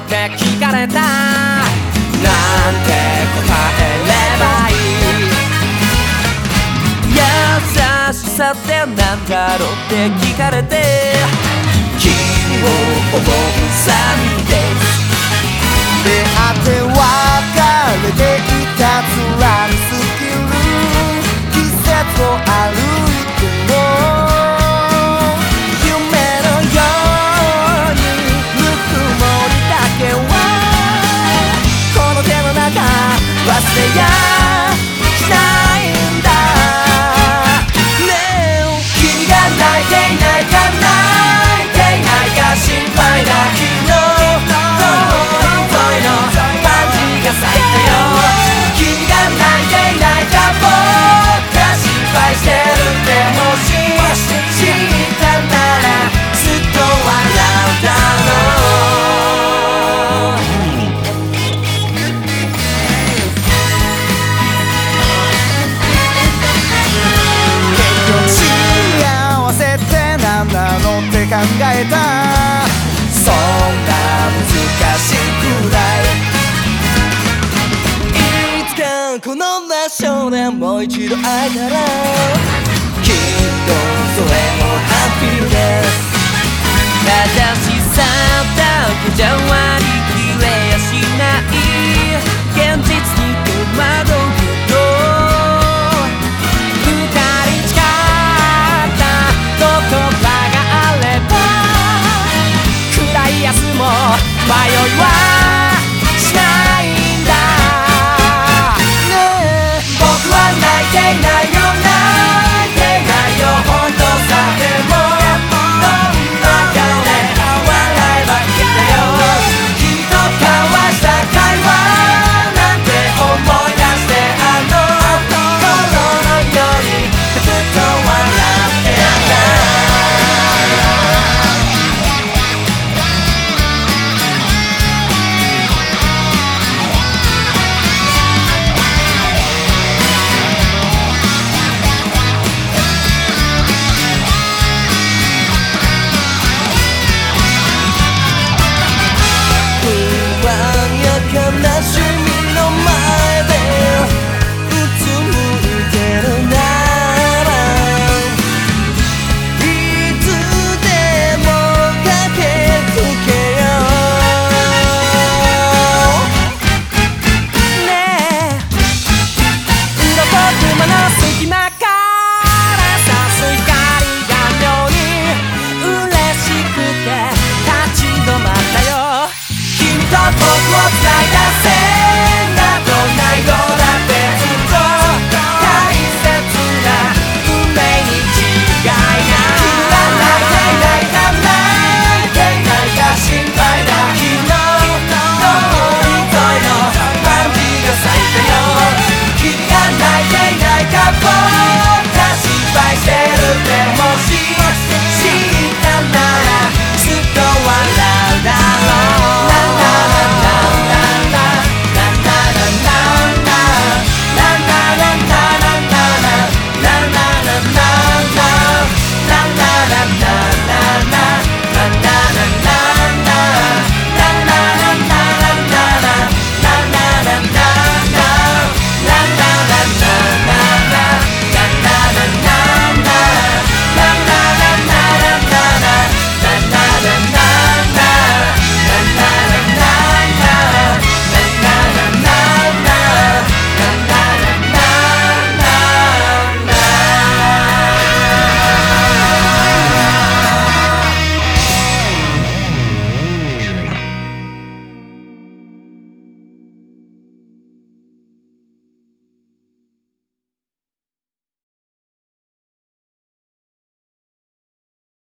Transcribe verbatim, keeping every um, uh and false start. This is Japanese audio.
って聞かれた。なんて答えればいい。優しさってなんだろうって聞かれて、君を思うサニーデイズ。出会って別れていた辛に尽きる季節を歩いても、夢のようにぬくもりだけはこの手の中忘れやしないんだ。ねえ君が泣いていないか泣いていないか心配だ。昨日君が泣いていないか僕が心配してるってもし知ったならずっと笑うだろう。結局幸せって何なのって考えた。そんな難しいくらいこの場所でもう一度会えたら、きっとそれもハッピーです。正しさだけじゃ割り切れやしない現実に戸惑うけど、二人誓った言葉があれば暗い明日も迷いはしないんだ。泣いていないよ泣いていないよ本当さ。でもどんな顔で笑えばいいんだよ。君と交わした会話なんて思い出してあの頃のようにずっと笑ってた。悲しみの前でうつむいてるなら、いつでも駆けつけよう。ねえ色と雲の隙間から差す光が妙に嬉しくて立ち止まったよ。君と僕を繋いだせい